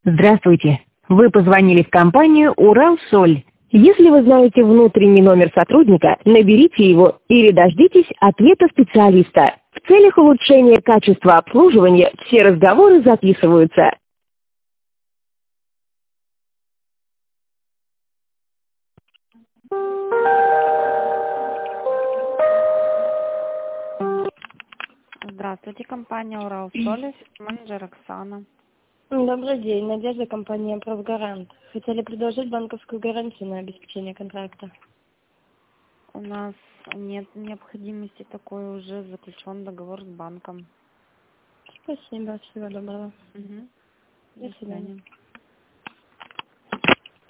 Здравствуйте. Вы позвонили в компанию «Уралсоль». Если вы знаете внутренний номер сотрудника, наберите его или дождитесь ответа специалиста. В целях улучшения качества обслуживания все разговоры записываются. Здравствуйте, компания «Уралсоль», менеджер Оксана. Добрый день, Надежда, компания «Профгарант». Хотели предложить банковскую гарантию на обеспечение контракта. У нас нет необходимости такой, уже заключен договор с банком. Спасибо, всего доброго. Угу. До До свидания. свидания.